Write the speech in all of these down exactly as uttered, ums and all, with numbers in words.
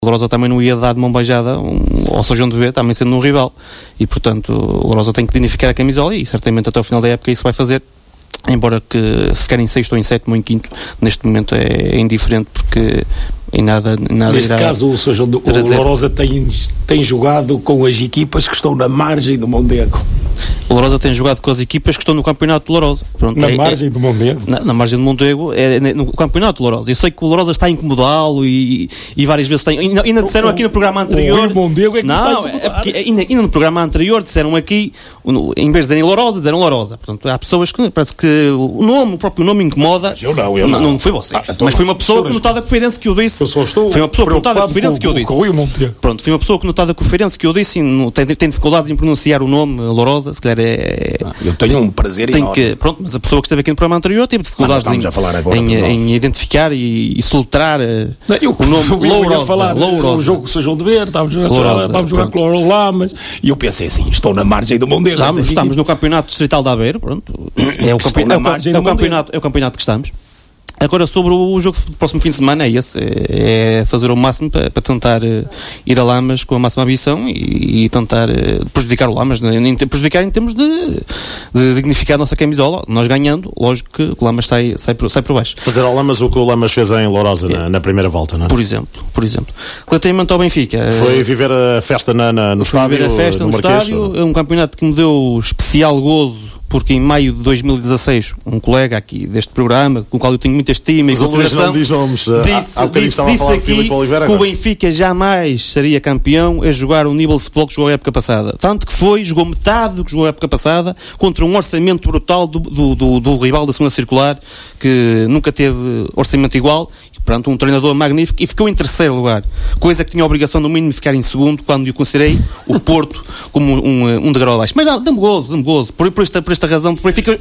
O Lourosa também não ia dar de mão beijada um, ao São João de B, também sendo um rival, e portanto o Lourosa tem que dignificar a camisola e certamente até o final da época isso vai fazer, embora que se ficar em sexto ou em sétimo ou em quinto neste momento é, é indiferente, porque em nada, nada neste caso o, São João do, o Lourosa tem, tem jogado com as equipas que estão na margem do Mondego. O Lourosa tem jogado com as equipas que estão no campeonato do Lourosa. Pronto, na é, margem é, do Mondego? Na, na margem do Mondego, é, é no campeonato do Lourosa. Eu sei que o Lourosa está a incomodá-lo e, e várias vezes tem. Ainda, ainda disseram o, aqui no programa anterior. O Mondego é que não, é porque ainda, ainda no programa anterior disseram aqui, em vez de dizerem Lourosa, disseram Lourosa. Portanto, há pessoas que parece que o nome, o próprio nome incomoda. Mas eu não, eu não. Não, não foi você. Ah, então mas foi uma pessoa notada com o Feirense que eu disse. Eu só estou foi uma pessoa notada com o Feirense que eu disse. Pronto, foi uma pessoa notada com o Feirense que eu disse. Tem, tem dificuldades em pronunciar o nome Lourosa, se calhar é. Ah, eu tenho um prazer tem enorme. Que, pronto, mas a pessoa que esteve aqui no programa anterior teve dificuldades em, agora, em, em identificar e, e soltar não, eu, o nome Lourosa. Falar o jogo que seja onde ver, estávamos a jogar, estávamos jogar com o Lamas e eu pensei assim, estou na margem do Mondego. Estamos, estamos no campeonato distrital de Aveiro, pronto. É o, campe, é, o, é, o campeonato, é o campeonato que estamos. Agora, sobre o jogo do próximo fim de semana, é esse, é fazer o máximo para, para tentar uh, ir a Lamas com a máxima ambição e, e tentar uh, prejudicar o Lamas, né? em, prejudicar em termos de, de dignificar a nossa camisola. Nós ganhando, lógico que o Lamas sai, sai, por, sai por baixo. Fazer ao Lamas o que o Lamas fez em Lourosa é. na, na primeira volta, não é? Por exemplo, por exemplo. Relativamente ao Benfica... Foi viver a festa na, na, no estádio, viver a festa no, no estádio, é um campeonato que me deu especial gozo, porque em maio de dois mil e dezasseis, um colega aqui deste programa, com o qual eu tenho muita estima e consideração, diz nomes, disse, há, há disse, disse aqui que o Benfica jamais seria campeão a jogar o nível de futebol que jogou a época passada. Tanto que foi, jogou metade do que jogou a época passada, contra um orçamento brutal do, do, do, do rival da segunda circular, que nunca teve orçamento igual, e, portanto, um treinador magnífico, e ficou em terceiro lugar. Coisa que tinha a obrigação, no mínimo, de ficar em segundo, quando eu considerei o Porto como um, um, um degrau abaixo. Mas dá-me gozo, dá-me gozo. Por, por, esta, por esta razão, por Benfica...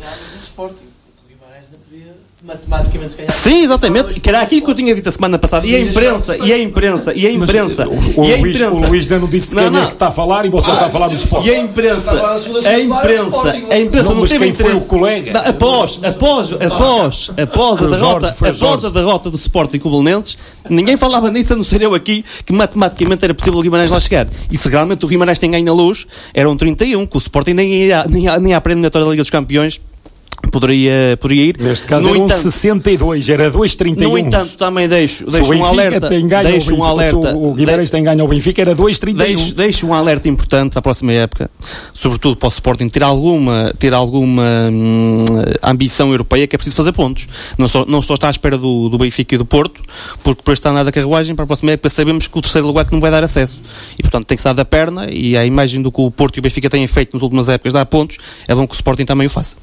matematicamente se ganhar. Sim, exatamente, que era aquilo que eu tinha dito a semana passada, e a imprensa, e a imprensa, e a imprensa, o, e a Luís, imprensa. O Luís não disse de quem é que está a falar e você ah, está a falar do Sport. E a imprensa, a imprensa, a imprensa não, não teve quem interesse. Foi o colega? Da, após, após, após, após a derrota, após a derrota do Sporting com o Belenenses, ninguém falava nisso a não ser eu aqui, que matematicamente era possível o Guimarães lá chegar. E se realmente o Guimarães tem ganho na Luz, eram trinta e um, que o Sporting nem ia, nem ia, nem ia à pré-eliminatória da Liga dos Campeões Poderia, poderia ir. Neste caso no era entanto, um sessenta e dois, era dois trinta e um. No entanto, também deixo, deixo um alerta. Deixo um alerta. O Guimarães tem ganho ao Benfica, era dois trinta e um. Deixo, deixo um alerta importante para a próxima época, sobretudo para o Sporting ter alguma, ter alguma hum, ambição europeia, que é preciso fazer pontos. Não só, não só está à espera do, do Benfica e do Porto, porque por estar nada da carruagem, para a próxima época sabemos que o terceiro lugar que não vai dar acesso. E portanto tem que estar da perna, e a imagem do que o Porto e o Benfica têm feito nas últimas épocas dar pontos, é bom que o Sporting também o faça.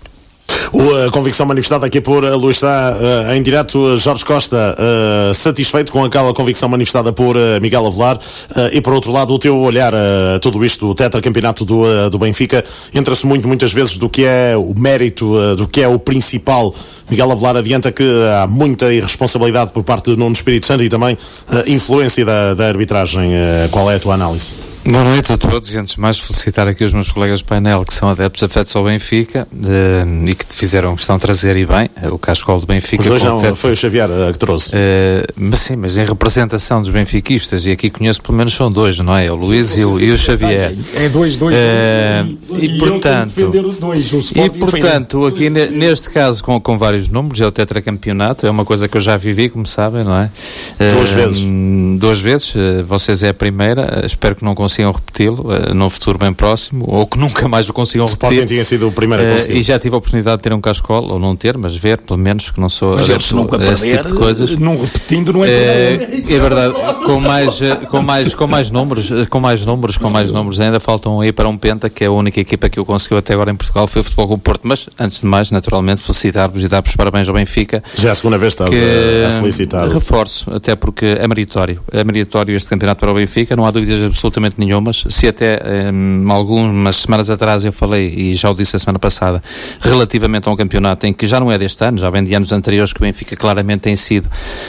A convicção manifestada aqui por Luís Sá, uh, em direto, Jorge Costa, uh, satisfeito com aquela convicção manifestada por uh, Miguel Avelar, uh, e por outro lado o teu olhar a uh, tudo isto, o tetracampeonato do, uh, do Benfica, entra-se muito, muitas vezes do que é o mérito, uh, do que é o principal. Miguel Avelar adianta que há muita irresponsabilidade por parte do Nuno Espírito Santo e também uh, influência da, da arbitragem. Uh, qual é a tua análise? Boa noite a todos, e antes de mais felicitar aqui os meus colegas de painel que são adeptos afetos ao Benfica uh, e que fizeram questão de trazer e bem uh, o cascol do Benfica. Os dois não, teto, foi o Xavier uh, que trouxe. Uh, mas sim, mas em representação dos benfiquistas, e aqui conheço pelo menos são dois, não é? O Luís e o, e o Xavier. É dois, dois. Uh, dois, e, e portanto, os dois, o e portanto aqui ne, neste caso com, com vários números, é o tetracampeonato, é uma coisa que eu já vivi, como sabem, não é? Uh, duas vezes. Duas vezes, uh, vocês é a primeira, uh, espero que não consigam repeti-lo uh, num futuro bem próximo, ou que nunca mais o consigam o repetir. Sporting tinha sido o primeiro a conseguir. Uh, e já tive a oportunidade de ter um cascol, ou não ter, mas ver, pelo menos, que não sou mas adepto nunca a esse perder, tipo de coisas. Não repetindo, não é uh, É verdade, com mais, com mais, com mais números, com mais números, com mais números, ainda faltam aí para um penta, que é a única equipa que o conseguiu até agora em Portugal, foi o Futebol Clube Porto. Mas, antes de mais, naturalmente, felicitar-vos e dar-vos parabéns ao Benfica. Já é a segunda vez que estás que, a, a felicitar. Reforço, até porque é meritório. É meritório este campeonato para o Benfica, não há dúvidas absolutamente nenhuma. nenhumas. Se até um, algumas semanas atrás eu falei, e já o disse a semana passada, relativamente a um campeonato em que já não é deste ano, já vem de anos anteriores, que o Benfica claramente tem sido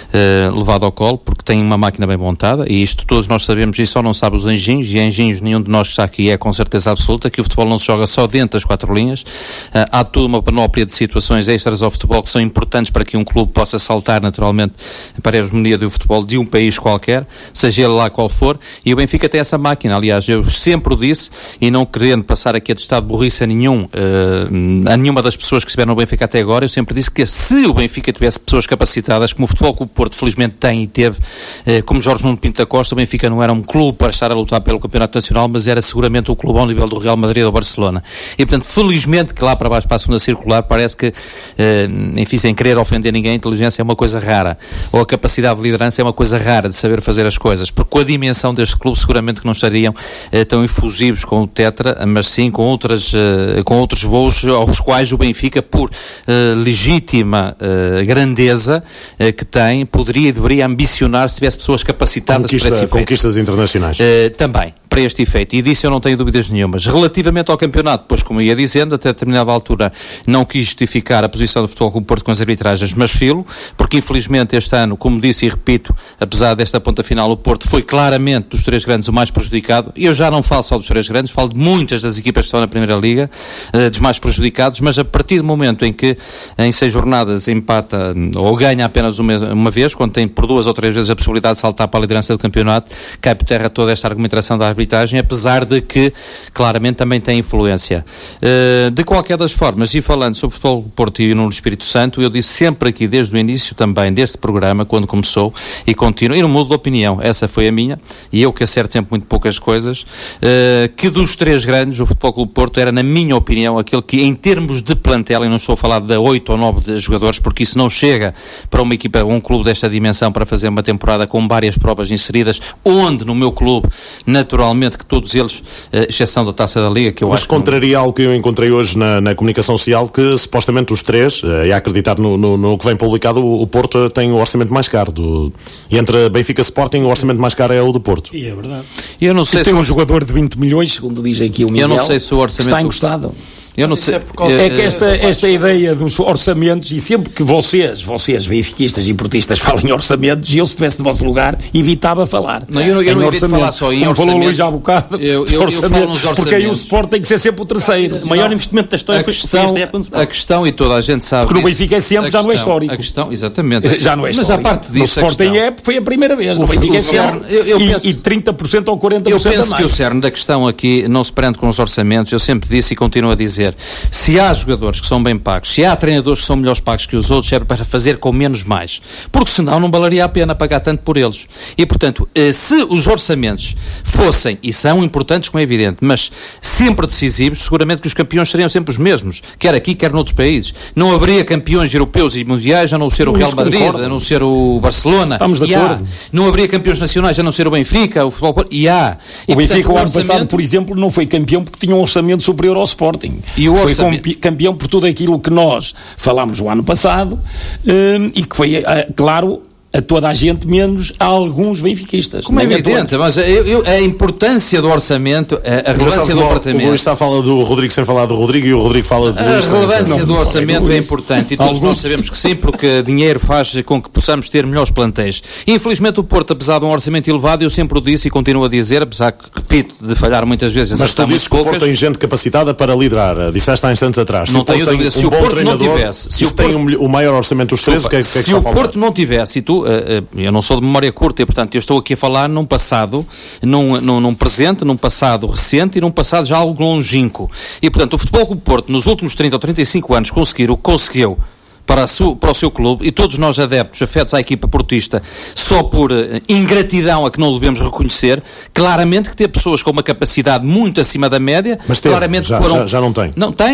uh, levado ao colo, porque tem uma máquina bem montada, e isto todos nós sabemos, e só não sabe os anjinhos, e anjinhos nenhum de nós que está aqui é com certeza absoluta, que o futebol não se joga só dentro das quatro linhas. Uh, há toda uma panóplia de situações extras ao futebol que são importantes para que um clube possa saltar naturalmente para a hegemonia do futebol de um país qualquer, seja ele lá qual for, e o Benfica tem essa máquina. Aliás, eu sempre o disse, e não querendo passar aqui a estado de burrice a nenhum, uh, a nenhuma das pessoas que estiveram no Benfica até agora, eu sempre disse que se o Benfica tivesse pessoas capacitadas, como o Futebol Clube Porto felizmente tem e teve, uh, como Jorge Nuno Pinto da Costa, o Benfica não era um clube para estar a lutar pelo Campeonato Nacional, mas era seguramente um clube ao nível do Real Madrid ou Barcelona. E portanto, felizmente que lá para baixo para a segunda circular parece que, uh, enfim, sem querer ofender ninguém, a inteligência é uma coisa rara, ou a capacidade de liderança é uma coisa rara de saber fazer as coisas, porque com a dimensão deste clube seguramente que não estariam uh, tão efusivos com o Tetra, mas sim com outras, uh, com outros voos aos quais o Benfica, por uh, legítima uh, grandeza uh, que tem, poderia e deveria ambicionar se tivesse pessoas capacitadas Conquista, para esse efeito. Conquistas internacionais. Uh, também, para este efeito, e disso eu não tenho dúvidas nenhumas. Relativamente ao campeonato, pois como eu ia dizendo, até determinada altura não quis justificar a posição do Futebol Clube Porto com as arbitragens, mas filo, porque infelizmente este ano, como disse e repito, apesar desta ponta final, o Porto foi claramente dos três grandes o mais prejudicado. Eu já não falo só dos três grandes, falo de muitas das equipas que estão na Primeira Liga, uh, dos mais prejudicados, mas a partir do momento em que em seis jornadas empata ou ganha apenas uma, uma vez, quando tem por duas ou três vezes a possibilidade de saltar para a liderança do campeonato, cai por terra toda esta argumentação da arbitragem, apesar de que claramente também tem influência. Uh, de qualquer das formas, e falando sobre o Futebol do Porto e no Espírito Santo, eu disse sempre aqui desde o início também deste programa, quando começou, e continuo, e não mudo de opinião, essa foi a minha, e eu que acerto sempre muito poucas coisas, uh, que dos três grandes, o Futebol Clube Porto era, na minha opinião, aquele que em termos de plantel, e não estou a falar de oito ou nove de jogadores, porque isso não chega para uma equipa, um clube desta dimensão para fazer uma temporada com várias provas inseridas, onde no meu clube, naturalmente que todos eles, uh, exceção da Taça da Liga, que eu Mas acho... Mas contraria algo que eu encontrei hoje na, na comunicação social, que supostamente os três, uh, e a acreditar no, no, no que vem publicado, o, o Porto tem o orçamento mais caro. Do, e entre Benfica e Sporting, o orçamento mais caro é o do Porto. E é verdade. Eu não sei se tem um jogador de vinte milhões, segundo diz aqui o Miguel, eu não sei se o orçamento... está encostado. Eu não sei. É, é que esta, esta ideia dos orçamentos, e sempre que vocês, vocês benfiquistas e portistas falem em orçamentos, e eu se estivesse no vosso lugar, evitava falar. Não, eu não, eu não evito falar só em como orçamentos. Falou Luís há bocado, eu, eu, eu falo nos orçamentos. Porque aí o Sport tem que ser sempre o terceiro. O maior investimento da história a foi questão, esta época. A questão, e toda a gente sabe. Porque no Benfica é sempre, já não é histórico. A questão, exatamente. Já não é histórico. Mas a parte disso. No Sporting é, foi a primeira vez. No Benfica é sempre. Eu, eu e, penso, e trinta por cento ou quarenta por cento eu penso que o cerne da questão aqui não se prende com os orçamentos. Eu sempre disse e continuo a dizer: se há jogadores que são bem pagos, se há treinadores que são melhores pagos que os outros, é para fazer com menos mais, porque senão não valeria a pena pagar tanto por eles. E portanto, se os orçamentos fossem, e são importantes como é evidente, mas sempre decisivos, seguramente que os campeões seriam sempre os mesmos, quer aqui, quer noutros países. Não haveria campeões europeus e mundiais a não ser o Real Madrid, a não ser o Barcelona. Estamos de acordo. Não haveria campeões nacionais a não ser o Benfica, o futebol, e há. E, o Benfica, o ano passado, por exemplo, não foi campeão porque tinha um orçamento superior ao Sporting. E o foi orçamento... campeão por tudo aquilo que nós falámos o ano passado, um, e que foi, uh, claro, a toda a gente, menos a alguns benfiquistas. Como é evidente, mas eu, eu, a importância do orçamento, a, a relevância do orçamento... O Luís está a falar do Rodrigo sem falar do Rodrigo, e o Rodrigo fala do Luís. A relevância do orçamento é importante, e todos alguns... nós sabemos que sim, porque dinheiro faz com que possamos ter melhores plantéis. Infelizmente o Porto, apesar de um orçamento elevado, eu sempre o disse e continuo a dizer, apesar que, repito, de falhar muitas vezes... Mas tu dizes que o Porto tem gente capacitada para liderar, disseste há instantes atrás. Não tenho dúvida, se o Porto não tivesse... Se o tem o maior orçamento dos três, o que é que Se o Porto não tivesse, e tu, eu não não sou de memória curta, e portanto eu estou aqui a falar num passado, num, num, num presente, num passado recente e num passado já algo longínquo. E portanto o Futebol Clube Porto nos últimos trinta ou trinta e cinco anos conseguir o que conseguiu para, a su, para o seu clube, e todos nós adeptos, afetos à equipa portista, só por uh, ingratidão a que não devemos reconhecer, claramente que ter pessoas com uma capacidade muito acima da média, mas teve, claramente já, foram... já, já não tem. Não tem.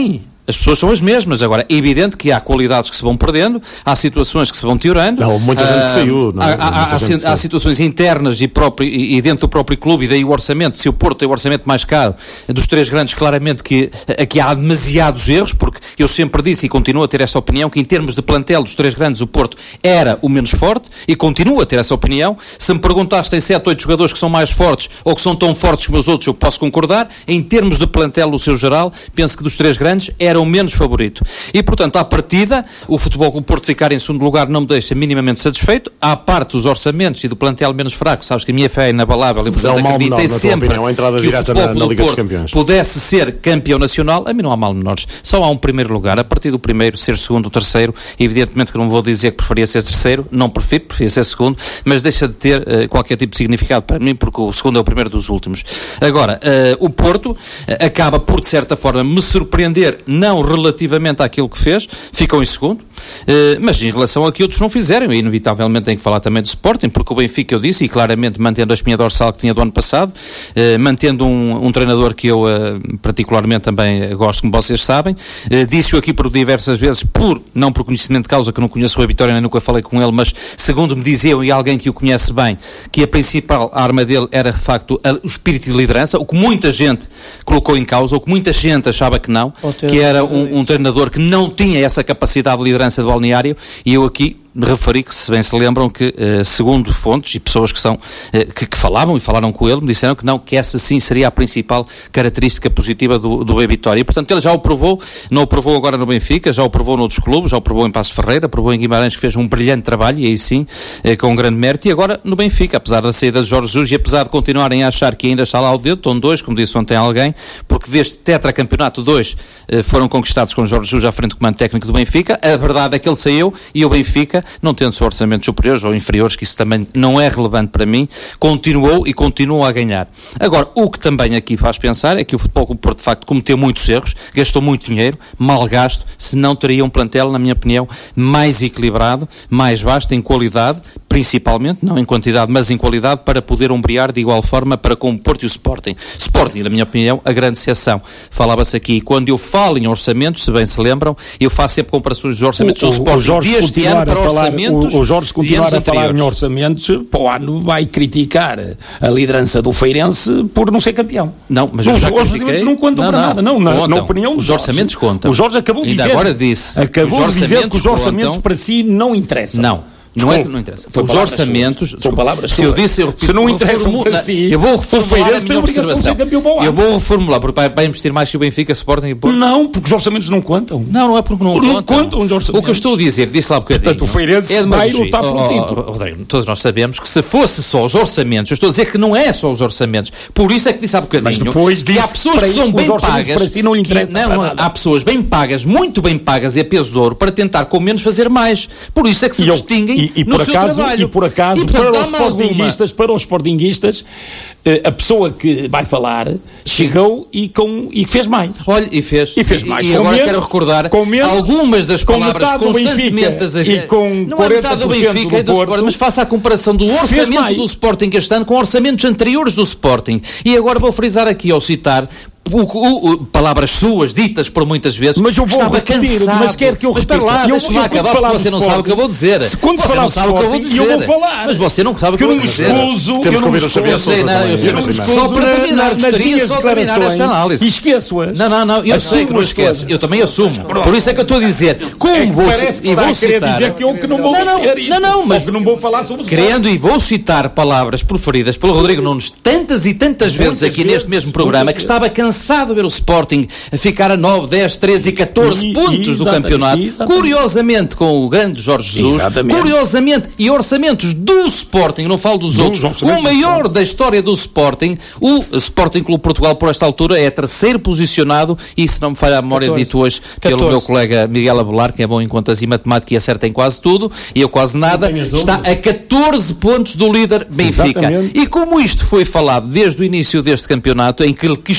As pessoas são as mesmas. Agora, é evidente que há qualidades que se vão perdendo, há situações que se vão teorando. Não, muita gente que saiu. Não, há, há, há, há, há situações internas e, próprio, e, e dentro do próprio clube, e daí o orçamento. Se o Porto tem o orçamento mais caro dos três grandes, claramente que aqui há demasiados erros, porque eu sempre disse e continuo a ter essa opinião, que em termos de plantel dos três grandes, o Porto era o menos forte, e continuo a ter essa opinião. Se me perguntaste, tem sete, oito jogadores que são mais fortes, ou que são tão fortes como os outros, eu posso concordar. Em termos de plantel no seu geral, penso que dos três grandes era o menos favorito. E, portanto, à partida, o Futebol Clube do Porto ficar em segundo lugar não me deixa minimamente satisfeito. À parte dos orçamentos e do plantel menos fraco, sabes que a minha fé é inabalável e, portanto, é um acreditei sempre opinião, a entrada que o direta Futebol na, Clube na Liga do dos Porto Campeões pudesse ser campeão nacional. A mim não há mal menores. Só há um primeiro lugar. A partir do primeiro, ser segundo, terceiro, evidentemente que não vou dizer que preferia ser terceiro, não prefiro, preferia ser segundo, mas deixa de ter uh, qualquer tipo de significado para mim, porque o segundo é o primeiro dos últimos. Agora, uh, o Porto uh, acaba por, de certa forma, me surpreender, não relativamente àquilo que fez, ficou em segundo, uh, mas em relação a que outros não fizeram, e inevitavelmente tem que falar também do Sporting, porque o Benfica, eu disse, e claramente mantendo a espinha dorsal que tinha do ano passado, uh, mantendo um, um treinador que eu uh, particularmente também gosto, como vocês sabem, uh, disse-o aqui por diversas vezes, por, não por conhecimento de causa, que não conheço o Vitória, nem nunca falei com ele, mas segundo me diziam, e alguém que o conhece bem, que a principal arma dele era de facto a, o espírito de liderança, o que muita gente colocou em causa, o que muita gente achava que não, que era um, um treinador que não tinha essa capacidade de liderança do balneário, e eu aqui me referi que, se bem se lembram, que uh, segundo fontes e pessoas que são uh, que, que falavam e falaram com ele, me disseram que não, que essa sim seria a principal característica positiva do, do Rei Vitória. E, portanto, ele já o provou, não o provou agora no Benfica, já o provou noutros clubes, já o provou em Passos Ferreira, provou em Guimarães, que fez um brilhante trabalho, e aí sim, uh, com um grande mérito, e agora no Benfica, apesar da saída de Jorge Jesus, e apesar de continuarem a achar que ainda está lá o dedo, estão dois, como disse ontem alguém, porque deste tetracampeonato dois uh, foram conquistados com Jorge Jesus à frente do comando técnico do Benfica. A verdade é que ele saiu, e o Benfica, não tendo seus orçamentos superiores ou inferiores, que isso também não é relevante para mim, continuou e continua a ganhar. Agora, o que também aqui faz pensar é que o Futebol Clube do Porto, de facto, cometeu muitos erros, gastou muito dinheiro, mal gasto, se não teria um plantel, na minha opinião, mais equilibrado, mais vasto em qualidade, principalmente, não em quantidade, mas em qualidade, para poder ombrear de igual forma para com o Porto e o Sporting. Sporting, na minha opinião, a grande exceção. Falava-se aqui, quando eu falo em orçamentos, se bem se lembram, eu faço sempre comparações de orçamentos o, o, do Sporting o Jorge deste ano para falar, orçamentos. O, o Jorge continuar a falar anteriores. em orçamentos, para o ano vai criticar a liderança do Feirense por não ser campeão. Não, mas não, eu já os orçamentos não contam não, para não, nada. Não, na, na opinião os Jorge, orçamentos contam. O Jorge acabou de Ainda dizer, agora disse, acabou de dizer que os orçamentos contam, para si não interessam. Não. Não é que não interessa. Foi os orçamentos, suas. São palavras se eu disse, eu repito, se não interessa para si, eu vou reformular a minha observação. Eu vou reformular, porque vai, vai investir mais que o Benfica, Sporting e Porto. Não, porque os orçamentos não contam. Não, não é porque não, não contam. contam os orçamentos. O que eu estou a dizer, disse lá um bocadinho. Portanto, o Feirense é vai lutar por um título. Oh, Rodrigo, todos nós sabemos que se fosse só os orçamentos, eu estou a dizer que não é só os orçamentos, por isso é que disse há bocadinho. Mas depois que há pessoas que são bem pagas. Para si não interessa que, não, há pessoas bem pagas, muito bem pagas e a peso de ouro, para tentar com menos fazer mais. Por isso é que se distinguem no seu trabalho. E por acaso, e, portanto, para, os sportinguistas, para os sportinguistas, a pessoa que vai falar chegou e, com, e fez mais. Olha, e fez. E fez mais. E, e agora menos, quero recordar menos, algumas das palavras constantemente... E com não é metade do Benfica e do Sporting, mas faça a comparação do orçamento do Sporting este ano com orçamentos anteriores do Sporting. E agora vou frisar aqui, ao citar... O, o, o, palavras suas, ditas por muitas vezes, mas eu vou estava repetir, cansado. Mas quer que eu repita? Mas espera lá, deixa-me lá acabar, porque você não sabe o que eu vou dizer. Se quando você não sabe o que eu vou dizer. Eu vou falar. Mas você não sabe o que eu vou dizer. Escuso, Temos que ouvir o Xavier Sousa também. Só para terminar, gostaria só de terminar esta análise. E esqueço-as. Não, não, não, eu sei que não esqueço. Eu também assumo. Por isso é que eu estou a dizer. Como vou e vou citar. dizer que eu que não vou dizer isso. Não, não, mas que não vou falar sobre isso. Querendo e vou citar palavras preferidas pelo Rodrigo Nunes tantas e tantas vezes aqui neste mesmo programa, que estava cansado de ver o Sporting a ficar a nove, dez, treze e catorze pontos do campeonato. Exatamente. Curiosamente, com o grande Jorge Jesus, exatamente. Curiosamente, e orçamentos do Sporting, não falo dos do outros, o maior da história do Sporting, o Sporting Clube Portugal, por esta altura, é terceiro posicionado, e se não me falha a memória, catorze. Dito hoje pelo catorze. Meu colega Miguel Abelar, que é bom em contas e matemática e acerta em quase tudo, e eu quase nada, está a catorze pontos do líder Benfica. Exatamente. E como isto foi falado desde o início deste campeonato, em que ele questionaria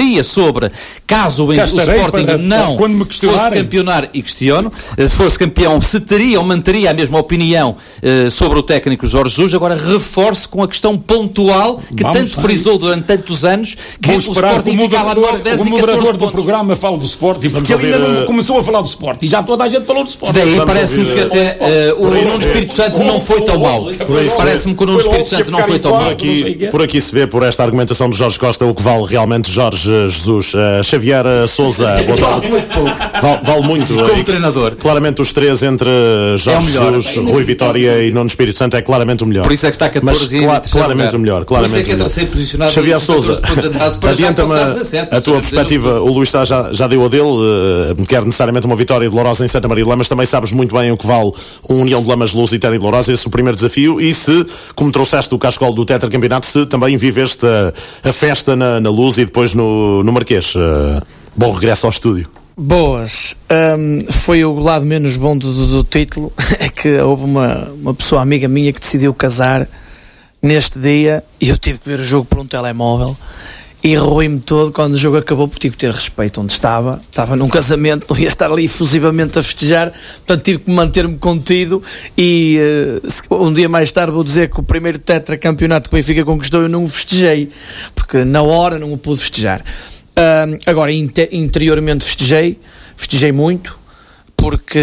seria sobre caso o, o Sporting para, não quando me fosse campeonar, e questiono, fosse campeão, se teria ou manteria a mesma opinião uh, sobre o técnico Jorge Jesus. Agora reforço com a questão pontual que Vamos tanto frisou durante tantos anos que o Sporting ficava a nove, dez e catorze pontos. O moderador do programa fala do Sporting, porque ele ainda não começou a falar do Sporting, já toda a gente falou do Sporting. Daí parece-me que até uh, o Nuno Espírito Santo não foi tão mau. Parece-me que o Nuno Espírito Santo não foi tão mau. Por aqui se vê, por esta argumentação de Jorge Costa, o que vale realmente Jorge Jesus. Uh, Xavier uh, Sousa, boa tarde. Vale, vale muito. Como treinador. Claramente os três entre Jorge é Jesus, Rui Vitória e Nuno Espírito Santo é claramente o melhor. Por isso é que está catorze Mas, cla- claramente o melhor. Claramente Por isso é que é terceiro posicionado. Xavier Sousa, adianta-me a tua perspectiva. O Luís já, já deu a dele. Uh, quer necessariamente uma vitória dolorosa em Santa Maria de Lamas. Também sabes muito bem o que vale um União de Lamas Lusitânia e Lourosa. Esse é o primeiro desafio. E se, como trouxeste o cascol do tetracampeonato, se também viveste a, a festa na, na Luz e depois no, no Marquês. Uh, bom regresso ao estúdio. Boas. Um, foi o lado menos bom do, do, do título. É que houve uma, uma pessoa amiga minha que decidiu casar neste dia e eu tive que ver o jogo por um telemóvel e ruí-me todo quando o jogo acabou, porque tive que ter respeito onde estava. Estava num casamento, não ia estar ali efusivamente a festejar, portanto tive que manter-me contido. E uh, um dia mais tarde vou dizer que o primeiro tetracampeonato que o Benfica conquistou eu não o festejei, porque na hora não o pude festejar. Uh, agora, inter- interiormente festejei, festejei muito, porque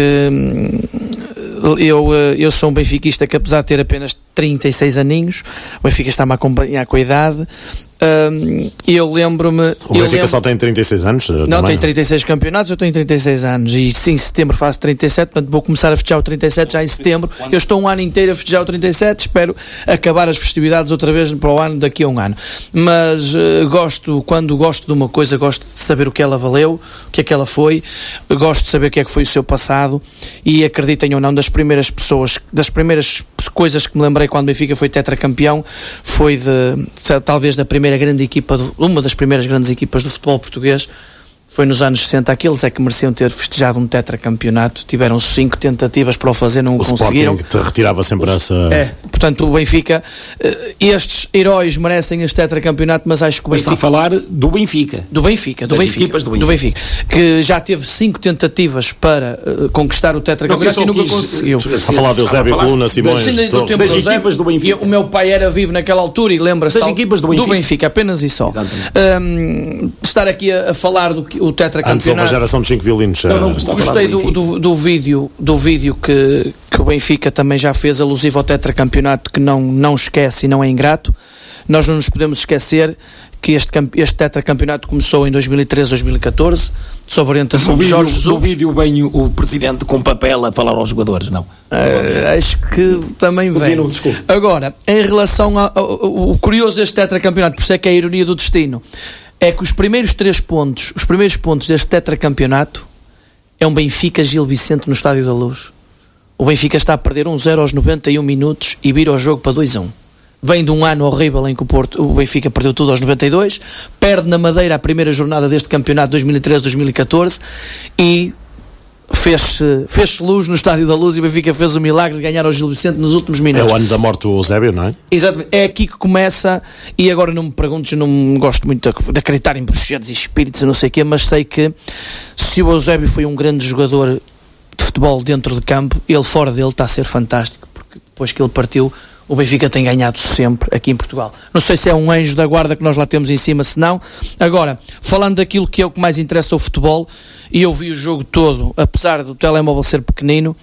hum, eu, eu sou um benfiquista que, apesar de ter apenas trinta e seis aninhos, o Benfica está-me a acompanhar com a idade. Um, eu lembro-me... O Benfica lembro... só tem trinta e seis anos? Não, também. Tem trinta e seis campeonatos, eu tenho trinta e seis anos e sim, em setembro faço trinta e sete, portanto vou começar a festejar o trinta e sete já em setembro. Eu estou um ano inteiro a festejar o trinta e sete, espero acabar as festividades outra vez para o ano, daqui a um ano. Mas uh, gosto, quando gosto de uma coisa, gosto de saber o que ela valeu, o que é que ela foi, gosto de saber o que é que foi o seu passado e, acreditem ou não, das primeiras pessoas, das primeiras coisas que me lembrei quando o Benfica foi tetracampeão, foi de, de talvez da primeira grande equipa, uma das primeiras grandes equipas do futebol português. Foi nos anos sessenta, aqueles é que mereciam ter festejado um tetracampeonato. Tiveram cinco tentativas para o fazer, não o, o conseguiram. O Sporting te retirava sempre essa... É, portanto o Benfica, estes heróis merecem este tetracampeonato, mas acho que o Benfica... Mas está a falar do Benfica. Do Benfica, do Benfica, equipas do Benfica. Do Benfica, que já teve cinco tentativas para uh, conquistar o tetracampeonato e nunca conseguiu. A falar de Eusébio, Coluna, Simões... Das, do tempo das equipas do Benfica. E o meu pai era vivo naquela altura e lembra-se das equipas do Benfica. Do Benfica, apenas e só. Um, estar aqui a, a falar do que o tetracampeonato. Antes houve uma geração de cinco violinos. Não, não, gostei do, do, do vídeo, do vídeo que, que o Benfica também já fez alusivo ao tetracampeonato, que não, não esquece e não é ingrato. Nós não nos podemos esquecer que este, este tetracampeonato começou em dois mil e treze, dois mil e catorze, sob orientação de Jorge Jesus. No vídeo vem o, o presidente com papel a falar aos jogadores, não? Uh, acho que também vem. Continua, agora, em relação ao, ao, ao curioso deste tetracampeonato, por isso é que é a ironia do destino, é que os primeiros três pontos, os primeiros pontos deste tetracampeonato é um Benfica Gil Vicente no Estádio da Luz. O Benfica está a perder um zero aos noventa e um minutos e vira o jogo para dois a um. Vem de um ano horrível em que o, Porto, o Benfica perdeu tudo aos noventa e dois, perde na Madeira a primeira jornada deste campeonato dois mil e treze, dois mil e catorze e fez-se, fez-se luz no Estádio da Luz e o Benfica fez o milagre de ganhar ao Gil Vicente nos últimos minutos. É o ano da morte do Eusébio, não é? Exatamente, é aqui que começa. E agora não me perguntes, não gosto muito de, de acreditar em bruxedos e espíritos e não sei o quê, mas sei que se o Eusébio foi um grande jogador de futebol dentro de campo, ele fora dele está a ser fantástico, porque depois que ele partiu o Benfica tem ganhado sempre aqui em Portugal. Não sei se é um anjo da guarda que nós lá temos em cima, se não. Agora, falando daquilo que é o que mais interessa ao futebol, e eu vi o jogo todo, apesar do telemóvel ser pequenino,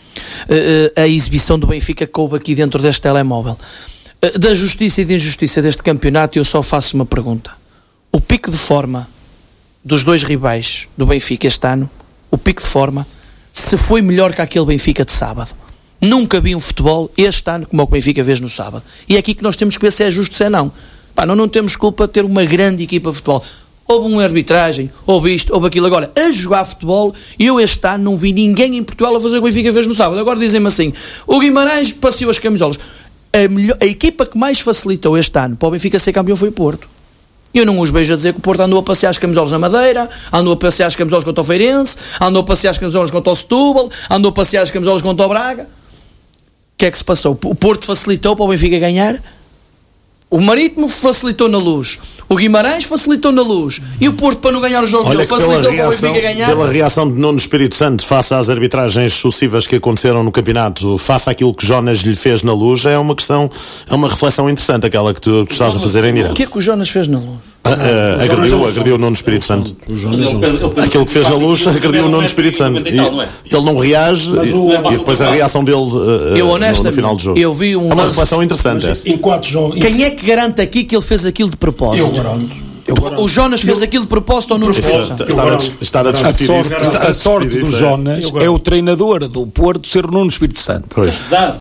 a exibição do Benfica coube aqui dentro deste telemóvel. Da justiça e da injustiça deste campeonato, eu só faço uma pergunta. O pico de forma dos dois rivais do Benfica este ano, o pico de forma, se foi melhor que aquele Benfica de sábado. Nunca vi um futebol este ano como o que o Benfica vês no sábado. E é aqui que nós temos que ver se é justo ou se é não. Pá, não, não temos culpa de ter uma grande equipa de futebol. Houve uma arbitragem, houve isto, houve aquilo. Agora, a jogar futebol, eu este ano não vi ninguém em Portugal a fazer o que o Benfica vês no sábado. Agora dizem-me assim, o Guimarães passeou as camisolas. A, melhor, a equipa que mais facilitou este ano para o Benfica ser campeão foi o Porto. Eu não os vejo a dizer que o Porto andou a passear as camisolas na Madeira, andou a passear as camisolas contra o Feirense, andou a passear as camisolas contra o Setúbal, andou a passear as camisolas contra o Braga. O que é que se passou? O Porto facilitou para o Benfica ganhar? O Marítimo facilitou na Luz, o Guimarães facilitou na Luz e o Porto, para não ganhar os jogos, ele facilitou para o Benfica ganhar. Pela reação de Nuno Espírito Santo face às arbitragens sucessivas que aconteceram no campeonato, face àquilo que Jonas lhe fez na Luz, é uma questão, é uma reflexão interessante aquela que tu, tu estás a fazer em direto. O que é que o Jonas fez na Luz? Ah, ah, agrediu, agrediu o Nuno Espírito Santo. Aquilo que fez na Luz agrediu o Nuno Espírito Santo. E ele não reage e, e depois a reação dele uh, eu, no, no final do jogo. Eu vi um é uma reflexão interessante. Essa. Em quatro jogos. Quem é que garante aqui que ele fez aquilo de propósito? Eu garanto. O Jonas fez eu, aquilo de propósito ou não? Está a discutir sorte, isso. A sorte do Jonas é o treinador do Porto ser o Nuno Espírito Santo. Pois.